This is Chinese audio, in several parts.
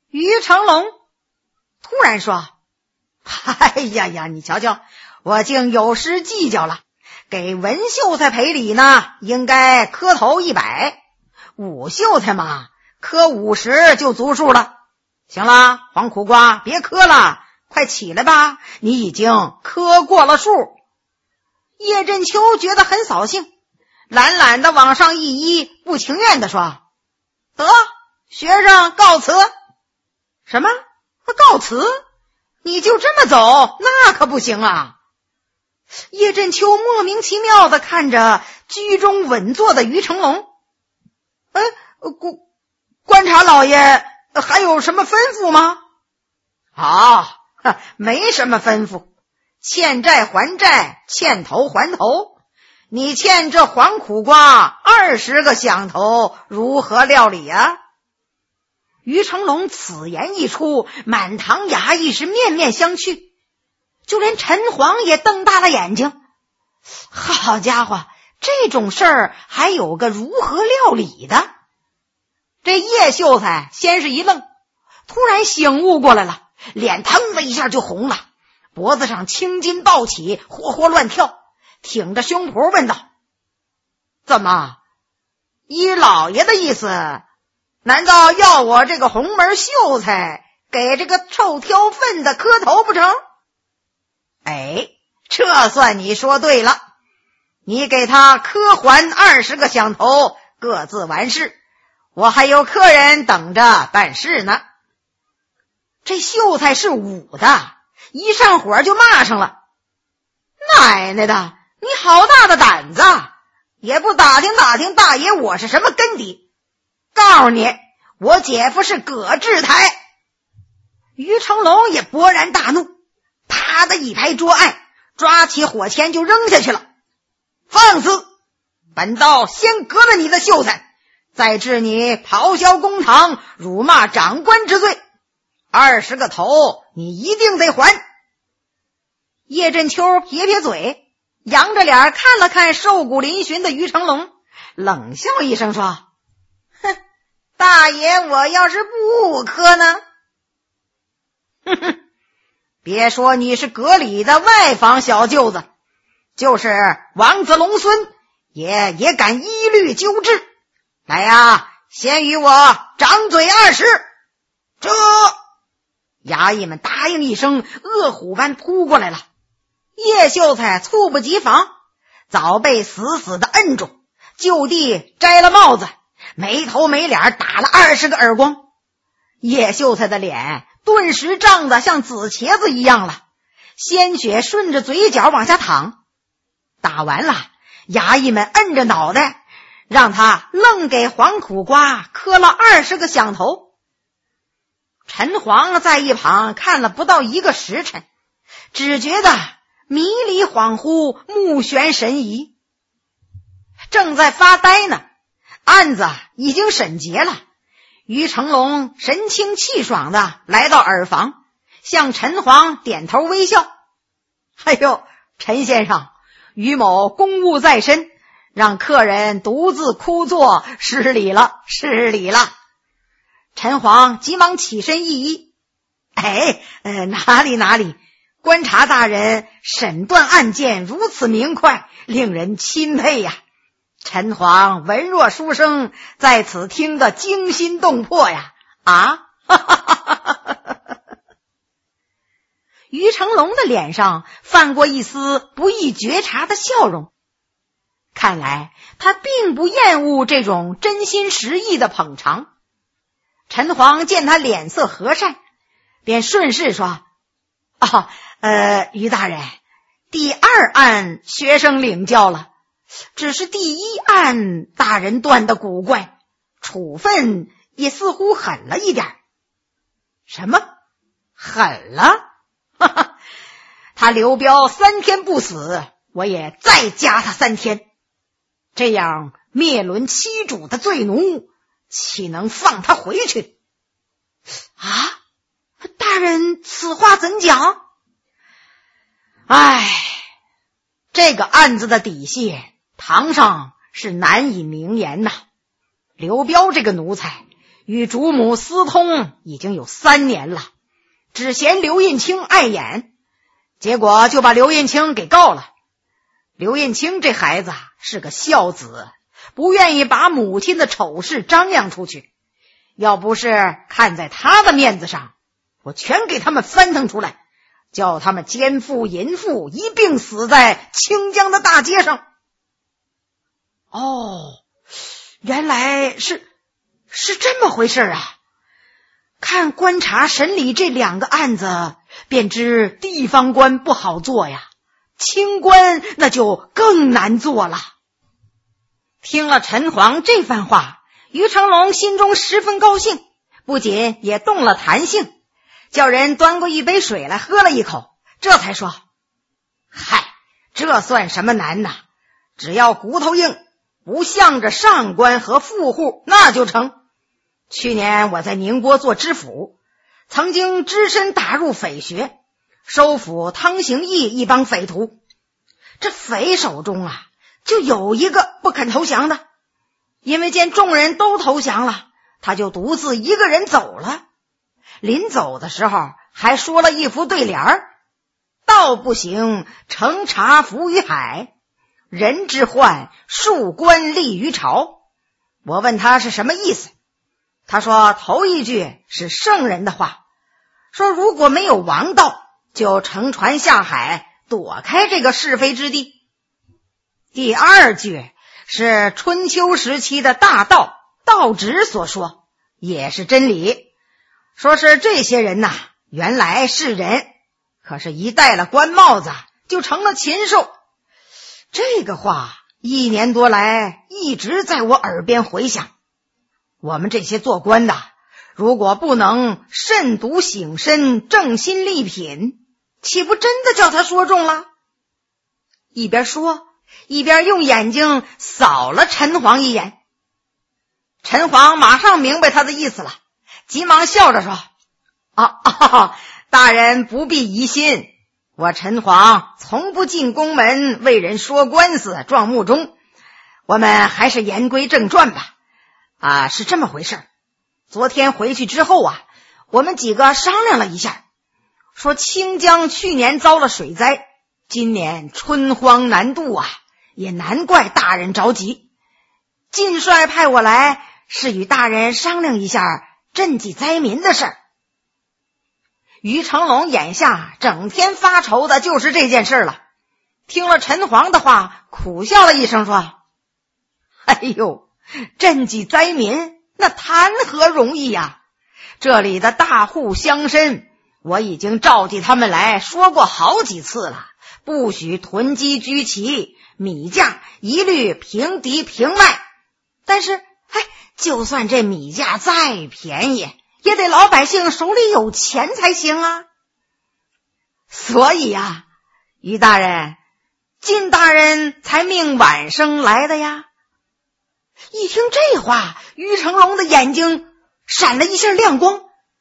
于成龙突然说：哎呀呀，你瞧瞧，我竟有失计较了，给文秀才赔礼呢，应该磕头100，武秀才嘛，磕50就足数了。行了，黄苦瓜，别磕了，快起来吧，你已经磕过了数。叶振秋觉得很扫兴，懒懒的往上一依，不情愿的说：得，学生告辞。什么？告辞？你就这么走？那可不行啊！叶振秋莫名其妙的看着居中稳坐的于成龙。观察老爷还有什么吩咐吗？没什么吩咐，欠债还债，欠头还头。你欠这黄苦瓜20个响头，如何料理啊？于成龙此言一出，满堂衙役是面面相觑，就连陈黄也瞪大了眼睛。好家伙，这种事儿还有个如何料理的？这叶秀才先是一愣，突然醒悟过来了，脸腾的一下就红了，脖子上青筋暴起，活活乱跳，挺着胸脯问道：怎么，依老爷的意思，难道要我这个红门秀才给这个臭挑粪的磕头不成？这算你说对了，你给他磕还20个响头，各自完事，我还有客人等着办事呢。这秀才是武的，一上火就骂上了：奶奶的，你好大的胆子，也不打听打听大爷我是什么根底，告诉你，我姐夫是葛志台。于成龙也勃然大怒，啪的一拍桌案，抓起火钳就扔下去了。放肆！本道先革了你的秀才，再治你咆哮公堂、辱骂长官之罪，20个头你一定得还。叶振秋撇撇嘴，扬着脸看了看瘦骨嶙峋的于成龙，冷笑一声说：哼，大爷我要是不磕呢？哼哼，别说你是阁里的外坊小舅子，就是王子龙孙也敢依律纠治。来呀，先与我掌嘴20。这衙役们答应一声，饿虎般扑过来了。叶秀才猝不及防，早被死死的摁住，就地摘了帽子，没头没脸打了20个耳光。叶秀才的脸顿时胀得像紫茄子一样了，鲜血顺着嘴角往下淌。打完了，衙役们摁着脑袋，让他愣给黄苦瓜磕了20个响头。陈黄在一旁看了不到1个时辰，只觉得迷离恍惚，目眩神移。正在发呆呢，案子已经审结了。于成龙神清气爽的来到耳房，向陈黄点头微笑：哎呦，陈先生，于某公务在身，让客人独自枯坐，失礼了，失礼了。陈黄急忙起身一揖：哪里，观察大人审断案件如此明快，令人钦佩呀。陈黄文弱书生，在此听得惊心动魄呀！于成龙的脸上泛过一丝不易觉察的笑容，看来他并不厌恶这种真心实意的捧场。陈黄见他脸色和善，便顺势说：于大人，第2案学生领教了，只是第1案大人断的古怪，处分也似乎狠了一点。什么？狠了？他刘彪3天不死，我也再加他3天，这样灭伦欺主的罪奴，岂能放他回去？大人此话怎讲？这个案子的底细，堂上是难以明言呐。刘彪这个奴才， 与主母私通已经有3年了，只嫌刘印清碍眼，结果就把刘印清给告了。刘印清这孩子是个孝子，不愿意把母亲的丑事张扬出去，要不是看在他的面子上，我全给他们翻腾出来，叫他们奸妇淫妇一并死在清江的大街上。哦，原来是这么回事啊！看观察审理这2个案子，便知地方官不好做呀，清官那就更难做了。听了陈璜这番话，于成龙心中十分高兴，不仅也动了弹性，叫人端过一杯水来喝了一口，这才说：嗨，这算什么难呐？只要骨头硬，不向着上官和富户，那就成。去年我在宁波做知府，曾经只身打入匪穴，收服汤行义一帮匪徒。这匪手中啊，就有一个不肯投降的，因为见众人都投降了，他就独自一个人走了。临走的时候还说了一副对联儿：道不行，乘茶浮于海；人之患，树官立于朝。我问他是什么意思，他说头一句是圣人的话，说如果没有王道，就乘船下海，躲开这个是非之地。第2句是春秋时期的大道道直所说，也是真理，说是这些人呐，原来是人，可是一戴了官帽子就成了禽兽。这个话1年多来一直在我耳边回响。我们这些做官的，如果不能慎独省身，正心立品，岂不真的叫他说中了？一边说一边用眼睛扫了陈璜一眼。陈璜马上明白他的意思了，急忙笑着说：大人不必疑心，我陈璜从不进宫门为人说官司撞木钟，我们还是言归正传吧。是这么回事，昨天回去之后啊，我们几个商量了一下，说清江去年遭了水灾，今年春荒难渡啊，也难怪大人着急。晋帅派我来，是与大人商量一下赈济灾民的事儿。于成龙眼下整天发愁的就是这件事了，听了陈璜的话，苦笑了一声说：哎呦，赈济灾民那谈何容易呀！这里的大户乡绅，我已经召集他们来说过好几次了，不许囤积居奇，米价一律平敌平卖。但是就算这米价再便宜，也得老百姓手里有钱才行啊。所以啊，于大人，晋大人才命晚生来的呀。一听这话，于成龙的眼睛闪了一下亮光。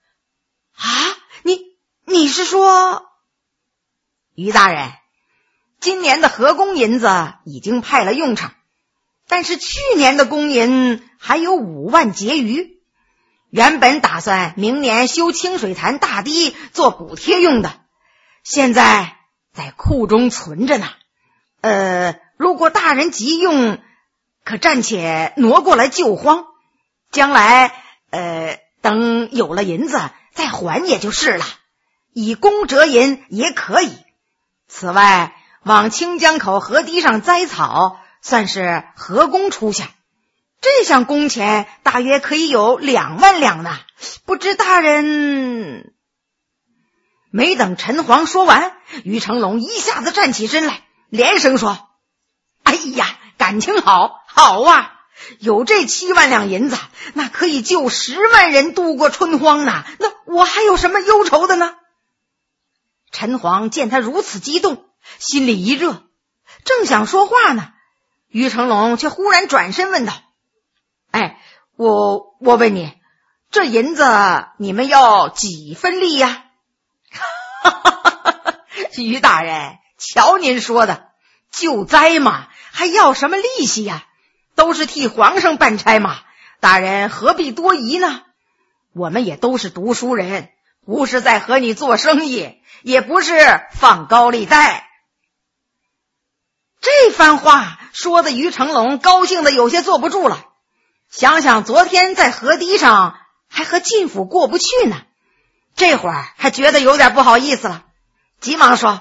你是说？于大人，今年的河工银子已经派了用场，但是去年的工银还有5万结余，原本打算明年修清水潭大堤做补贴用的，现在在库中存着呢。如果大人急用，可暂且挪过来救荒，将来等有了银子再还也就是了，以工折银也可以。此外，往清江口河堤上栽草，算是河工出下，这项工钱大约可以有2万两呢，不知大人……没等陈璜说完，于成龙一下子站起身来，连声说：哎呀，感情好啊，有这7万两银子，那可以救10万人度过春荒呢，那我还有什么忧愁的呢？陈璜见他如此激动，心里一热，正想说话呢，于成龙却忽然转身问道：我问你，这银子你们要几分利呀？于大人，瞧您说的，救灾嘛，还要什么利息呀？都是替皇上办差嘛，大人何必多疑呢？ 我们也都是读书人，不是在和你做生意，也不是放高利贷。这番话说的于成龙高兴的有些坐不住了，想想昨天在河堤上还和晋府过不去呢，这会儿还觉得有点不好意思了，急忙说：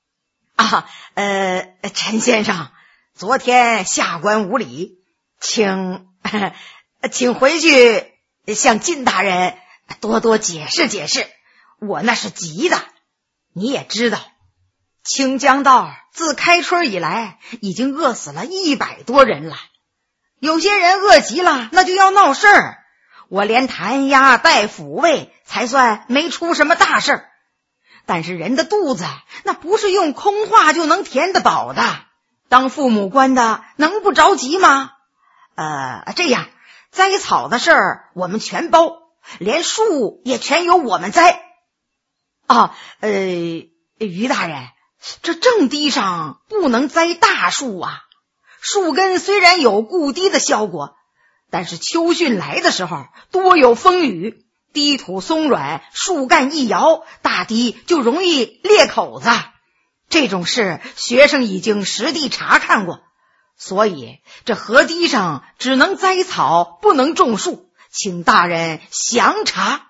陈先生，昨天下官无礼，请回去向晋大人多多解释解释，我那是急的。你也知道，清江道自开春以来已经饿死了100多人了，有些人饿急了那就要闹事儿，我连弹压带抚慰才算没出什么大事儿，但是人的肚子那不是用空话就能填得饱的，当父母官的能不着急吗？这样栽草的事儿我们全包，连树也全由我们栽。于大人，这正堤上不能栽大树啊，树根虽然有固堤的效果，但是秋汛来的时候多有风雨，堤土松软，树干一摇，大堤就容易裂口子。这种事学生已经实地查看过，所以这河堤上只能栽草，不能种树，请大人详查。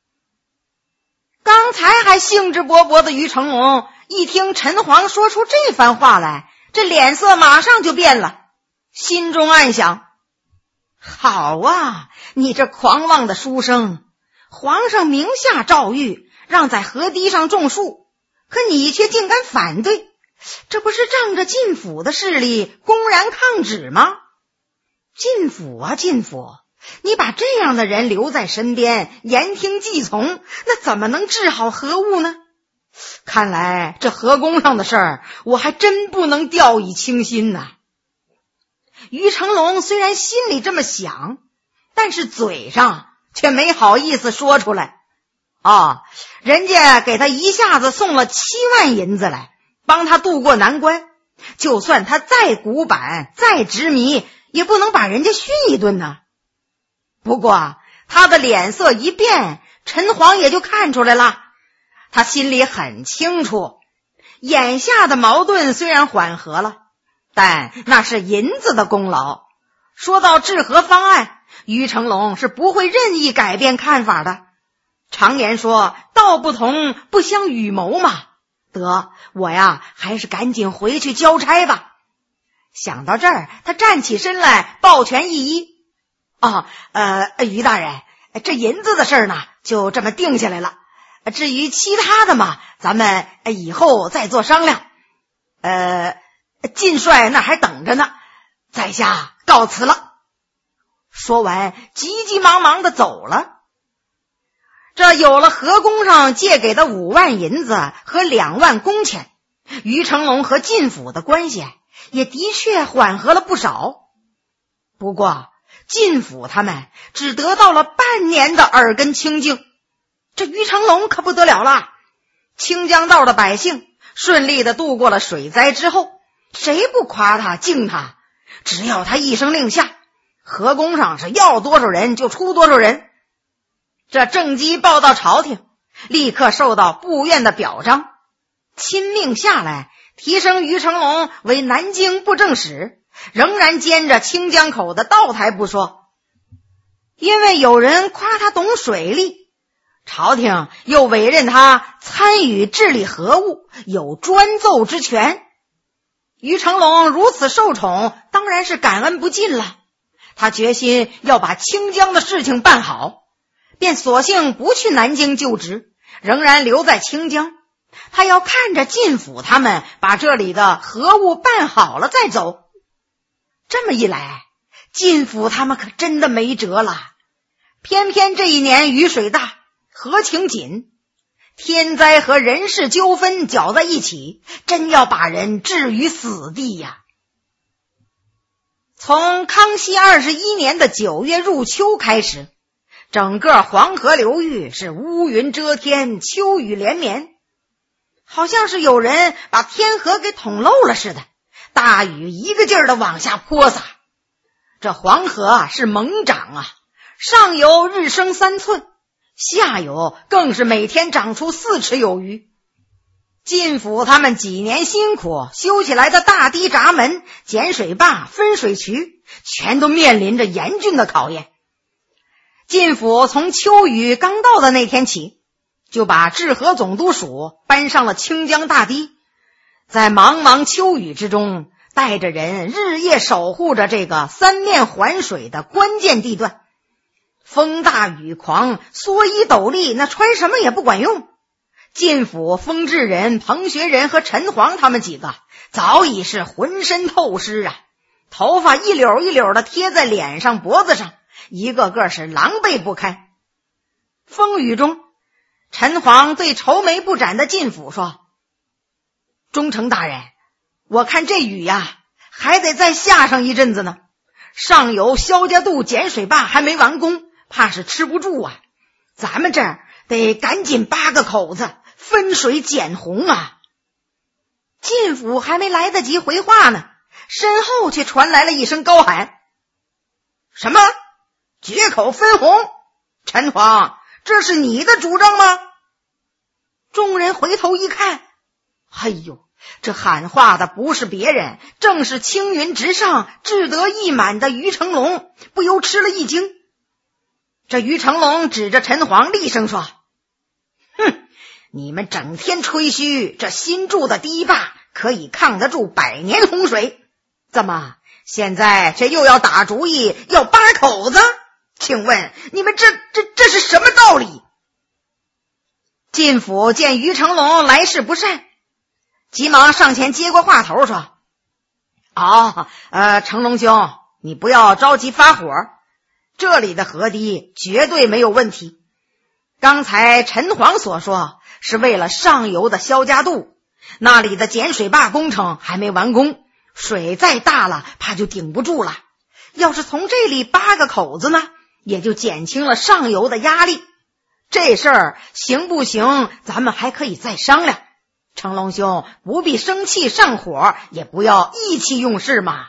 刚才还兴致勃勃的于成龙一听陈黄说出这番话来，这脸色马上就变了，心中暗想：好啊，你这狂妄的书生，皇上明下诏谕让在河堤上种树，可你却竟敢反对，这不是仗着晋府的势力公然抗旨吗？晋府啊晋府，你把这样的人留在身边，言听计从，那怎么能治好河务呢？看来这河宫上的事儿，我还真不能掉以轻心呐。于成龙虽然心里这么想，但是嘴上却没好意思说出来。人家给他一下子送了7万银子来，帮他渡过难关，就算他再古板再执迷，也不能把人家训一顿呢。不过他的脸色一变，陈黄也就看出来了，他心里很清楚，眼下的矛盾虽然缓和了，但那是银子的功劳。说到治河方案，于成龙是不会任意改变看法的。常言说道不同不相与谋嘛，得，我呀还是赶紧回去交差吧。想到这儿，他站起身来，抱拳一揖：于大人，这银子的事儿呢就这么定下来了，至于其他的嘛，咱们以后再做商量。晋帅那还等着呢，在下告辞了。说完急急忙忙的走了。这有了河宫上借给的5万银子和2万工钱，于成龙和晋府的关系也的确缓和了不少。不过晋府他们只得到了半年的耳根清净，这于成龙可不得了了。清江道的百姓顺利的度过了水灾之后，谁不夸他敬他？只要他一声令下，河宫上是要多少人就出多少人。这政绩报到朝廷，立刻受到部院的表彰，亲命下来提升于成龙为南京布政使，仍然兼着清江口的道台不说，因为有人夸他懂水利，朝廷又委任他参与治理河务，有专奏之权。于成龙如此受宠，当然是感恩不尽了。他决心要把清江的事情办好，便索性不去南京就职，仍然留在清江。他要看着晋府他们把这里的河务办好了再走。这么一来，晋府他们可真的没辙了。偏偏这一年雨水大，河情紧，天灾和人事纠纷搅在一起，真要把人置于死地呀。从康熙21年的9月入秋开始，整个黄河流域是乌云遮天，秋雨连绵，好像是有人把天河给捅漏了似的，大雨一个劲儿的往下泼洒。这黄河是猛涨啊，上游日升3寸， 下游更是每天长出4尺有余。晋府他们几年辛苦修起来的大堤闸门、碱水坝、分水渠，全都面临着严峻的考验。晋府从秋雨刚到的那天起，就把治河总督署搬上了清江大堤，在茫茫秋雨之中，带着人日夜守护着这个3面环水的关键地段。风大雨狂，蓑衣斗笠，那穿什么也不管用。晋府风至人、彭学仁和陈黄他们几个早已是浑身透湿啊，头发一绺一绺的贴在脸上脖子上，一个个是狼狈不堪。风雨中，陈黄对愁眉不展的晋府说：忠诚大人，我看这雨呀还得再下上一阵子呢，上游萧家渡碱水坝还没完工，怕是吃不住啊，咱们这儿得赶紧扒个口子分水减洪啊。晋府还没来得及回话呢，身后却传来了一声高喊：什么决口分洪？陈黄，这是你的主张吗？众人回头一看，哎呦，这喊话的不是别人，正是青云直上、志得意满的于成龙，不由吃了一惊。这于成龙指着陈黄厉声说：哼，你们整天吹嘘这新筑的堤坝可以抗得住100年洪水，怎么现在这又要打主意要扒口子？请问你们这是什么道理？晋府见于成龙来势不善，急忙上前接过话头说：成龙兄，你不要着急发火，这里的河堤绝对没有问题。刚才陈黄所说是为了上游的萧家渡，那里的碱水坝工程还没完工，水再大了怕就顶不住了。要是从这里扒个口子呢，也就减轻了上游的压力。这事儿行不行，咱们还可以再商量。成龙兄不必生气上火，也不要意气用事嘛。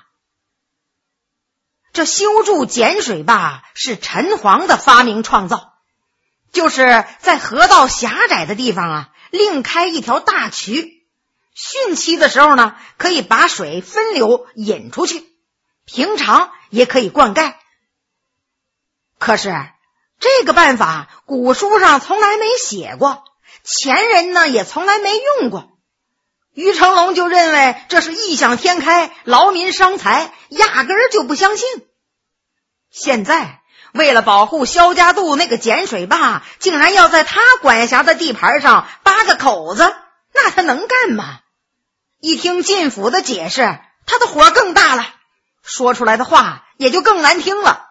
这修筑碱水坝是陈黄的发明创造，就是在河道狭窄的地方另开一条大渠，汛期的时候呢，可以把水分流引出去，平常也可以灌溉。可是这个办法古书上从来没写过，前人呢也从来没用过。于成龙就认为这是异想天开，劳民伤财，压根儿就不相信。现在为了保护萧家渡那个碱水坝，竟然要在他管辖的地盘上扒个口子，那他能干吗？一听晋府的解释，他的火更大了，说出来的话也就更难听了。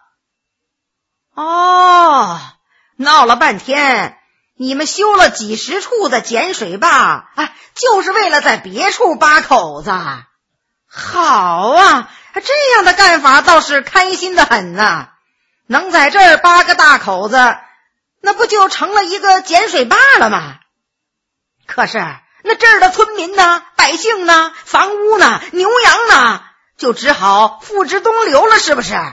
闹了半天，你们修了几十处的碱水坝就是为了在别处扒口子。好啊，这样的干法倒是开心的很呐，能在这儿扒个大口子，那不就成了一个碱水坝了吗？可是那这儿的村民呢，百姓呢，房屋呢，牛羊呢，就只好付之东流了，是不是？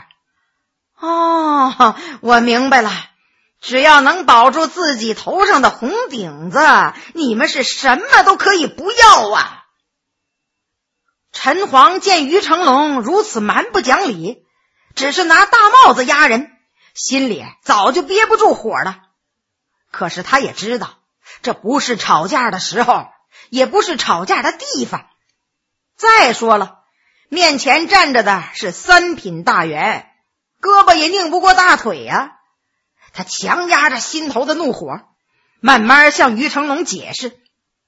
我明白了，只要能保住自己头上的红顶子，你们是什么都可以不要啊。陈黄见于成龙如此蛮不讲理，只是拿大帽子压人，心里早就憋不住火了。可是他也知道，这不是吵架的时候，也不是吵架的地方。再说了，面前站着的是3品大员，胳膊也拧不过大腿呀。他强压着心头的怒火，慢慢向于成龙解释：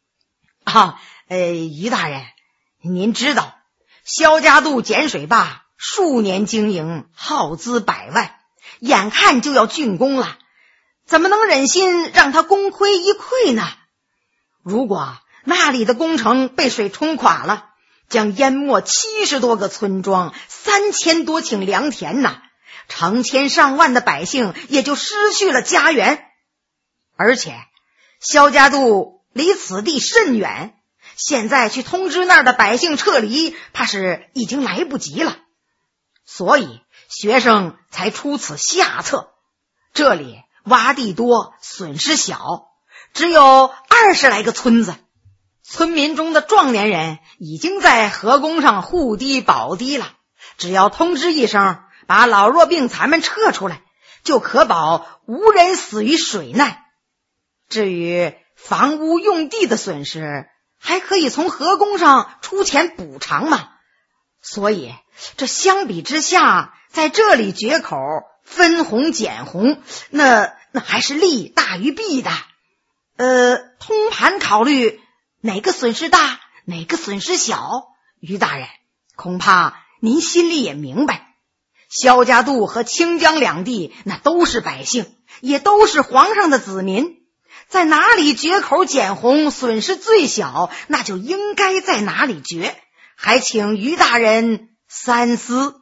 于大人，您知道萧家渡碱水坝数年经营，耗资100万，眼看就要竣工了，怎么能忍心让它功亏一篑呢？如果那里的工程被水冲垮了，将淹没70多个村庄，3000多顷良田呐，成千上万的百姓也就失去了家园。而且萧家渡离此地甚远，现在去通知那儿的百姓撤离，怕是已经来不及了。所以学生才出此下策，这里洼地多，损失小，只有20来个村子。村民中的壮年人已经在河宫上护堤保堤了，只要通知一声，把老弱病残们撤出来，就可保无人死于水难。至于房屋用地的损失，还可以从河宫上出钱补偿嘛。所以这相比之下，在这里决口分红减红，那还是利大于弊的。通盘考虑，哪个损失大，哪个损失小，于大人恐怕您心里也明白。萧家渡和清江两地那都是百姓，也都是皇上的子民，在哪里决口减红损失最小，那就应该在哪里决，还请于大人三思。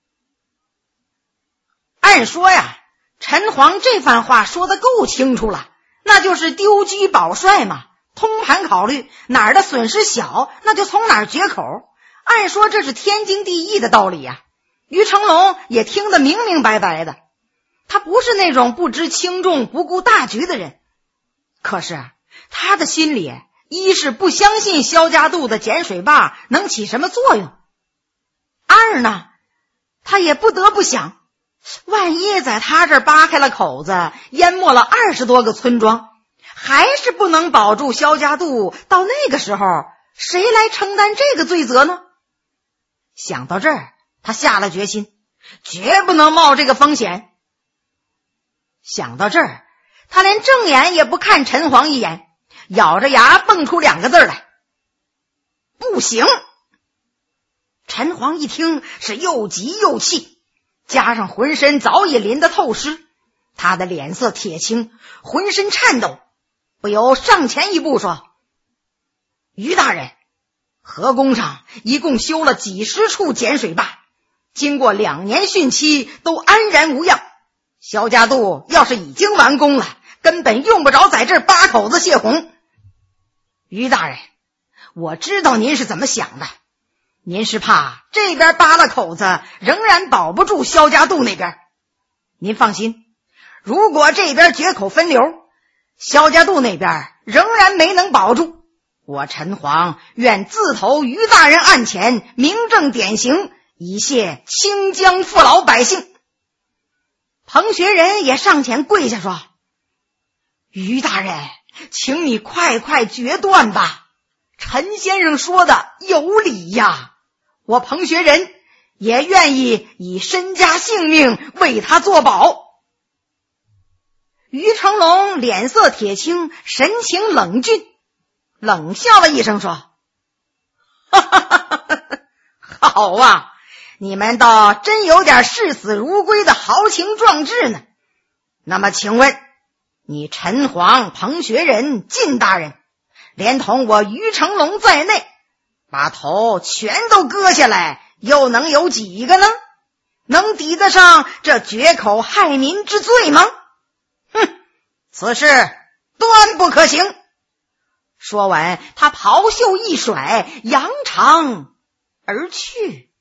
按说呀，陈皇这番话说得够清楚了，那就是丢车保帅嘛。通盘考虑，哪儿的损失小，那就从哪儿决口。按说这是天经地义的道理呀。于成龙也听得明明白白的，他不是那种不知轻重不顾大局的人。可是他的心里，一是不相信萧家渡的碱水坝能起什么作用，二呢，他也不得不想，万一在他这儿扒开了口子，淹没了20多个村庄，还是不能保住萧家渡，到那个时候谁来承担这个罪责呢？想到这儿，他下了决心，绝不能冒这个风险。想到这儿，他连正眼也不看陈皇一眼，咬着牙蹦出2个字来：不行。陈皇一听是又急又气，加上浑身早已淋得透湿，他的脸色铁青，浑身颤抖，不由上前一步说：于大人，河宫上一共修了几十处碱水坝，经过2年汛期都安然无恙，萧家渡要是已经完工了，根本用不着在这儿扒口子泄洪。于大人，我知道您是怎么想的，您是怕这边扒了口子仍然保不住萧家渡那边。您放心，如果这边决口分流，萧家渡那边仍然没能保住，我陈皇愿自投于大人案前，明正典刑，以谢清江父老百姓。彭学仁也上前跪下说：于大人，请你快快决断吧，陈先生说的有理呀，我彭学仁也愿意以身家性命为他作保。于成龙脸色铁青，神情冷峻，冷笑了一声说：哈哈哈哈，好啊，你们倒真有点视死如归的豪情壮志呢。那么请问，你陈皇、彭学仁、靳大人，连同我于成龙在内，把头全都割下来，又能有几个呢？能抵得上这绝口害民之罪吗？哼，此事断不可行。说完，他袍袖一甩，扬长而去。